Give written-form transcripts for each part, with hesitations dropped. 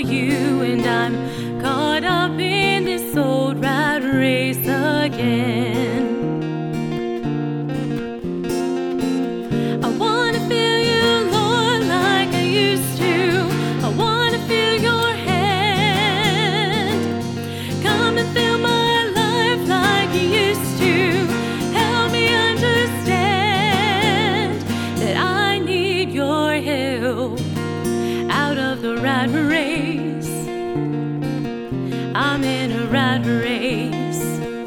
you, and I'm caught up in this old rat race again. I wanna feel you, Lord, like I used to. I wanna feel your hand. Come and fill my life like you used to. Help me understand that I need your help out of the rat race. I'm in a rat race.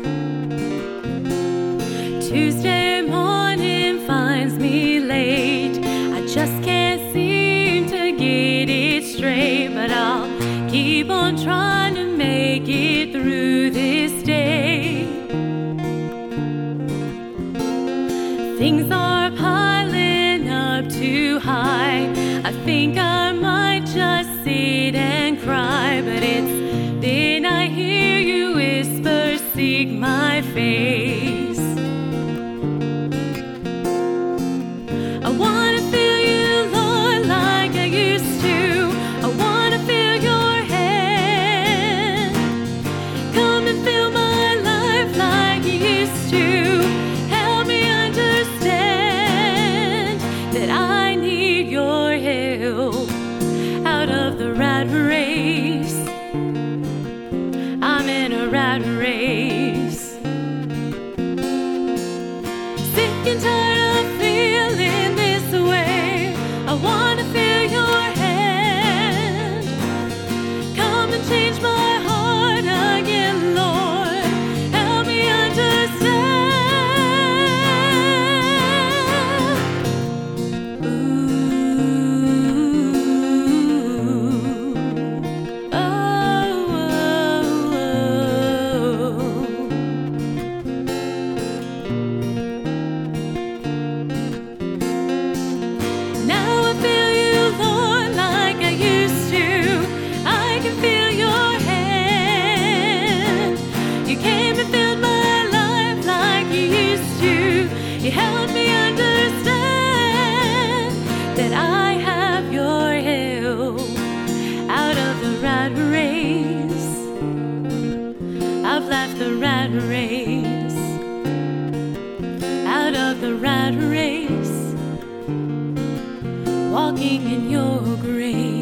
Tuesday morning finds me late. I just can't seem to get it straight, but I'll keep on trying to make it through this day. Things are piling up too high. I think I might just sit and cry, but it's then I hear you whisper, seek my face. I wanna feel you, Lord, like I used to. I wanna feel your hand. Come and fill my life like you used to. Help me understand that I need your help out of the rat race. I'm in a rat race. Sick and tired of feeling this way. I wanna feel your hand. Come and change my heart again, Lord. Help me understand. Ooh. Oh, now I feel you, Lord, like I used to. I can feel your hand. You came and filled my life like you used to. You helped me understand that I have your help out of the rat race. I've left the rat race, out of the rat race, walking in your grace.